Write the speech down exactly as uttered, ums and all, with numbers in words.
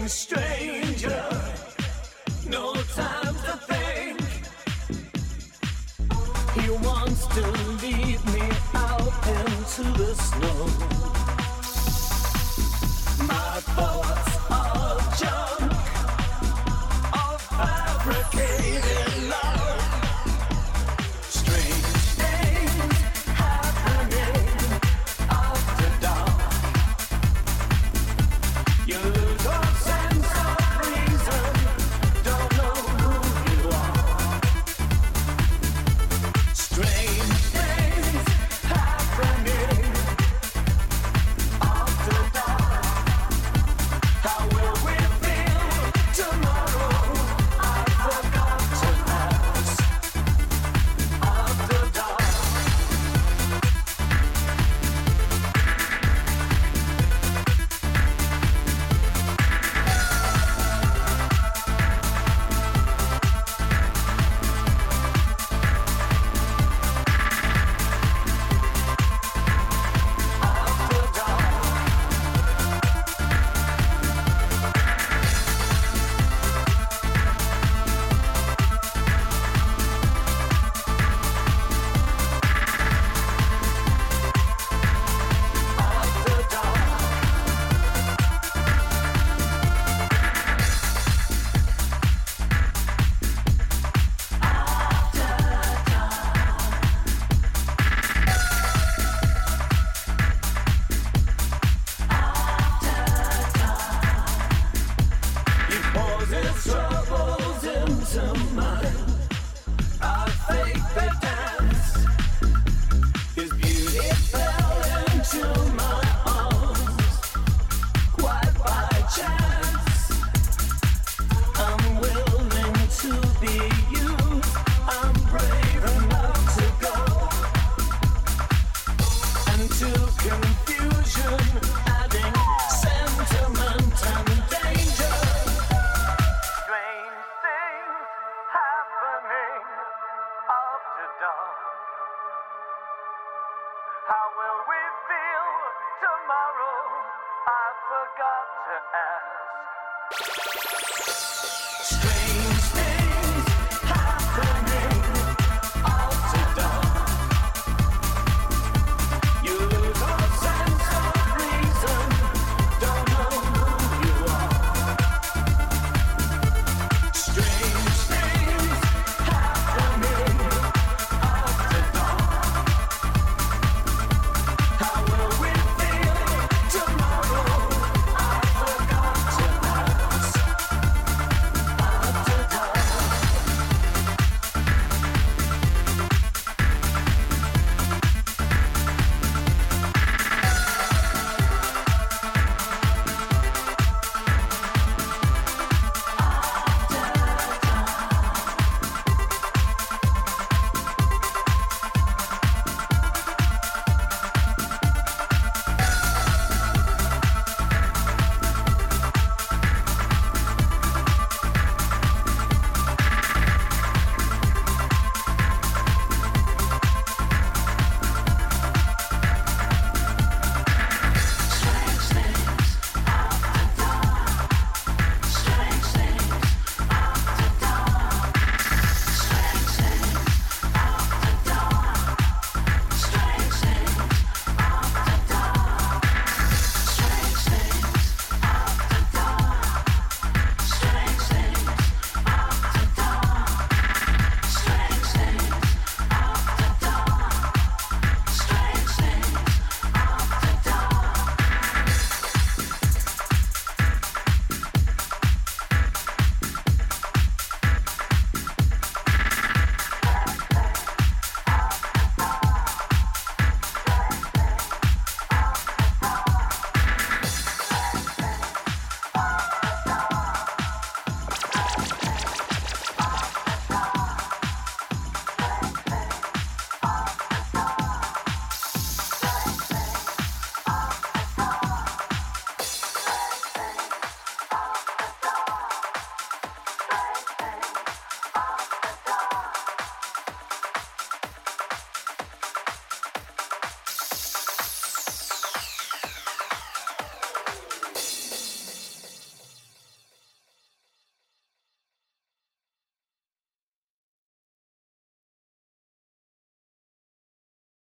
stranger, no time to think. He wants to lead me out into the snow. My thoughts are junk of fabricated love. Strange things happening after dark. You lose your sense of reason, don't know who you are. Strange things happening after dark. How will we feel tomorrow? I forgot to ask. After dark. He pours his troubles into mine. I fake the dance. His beauty fell into my arms, quite by chance. I'm willing to be used. I'm brave enough to go. And to confusion, adding sentiment and danger. Strange things happening after dark. How will we feel tomorrow? I forgot to ask. Strange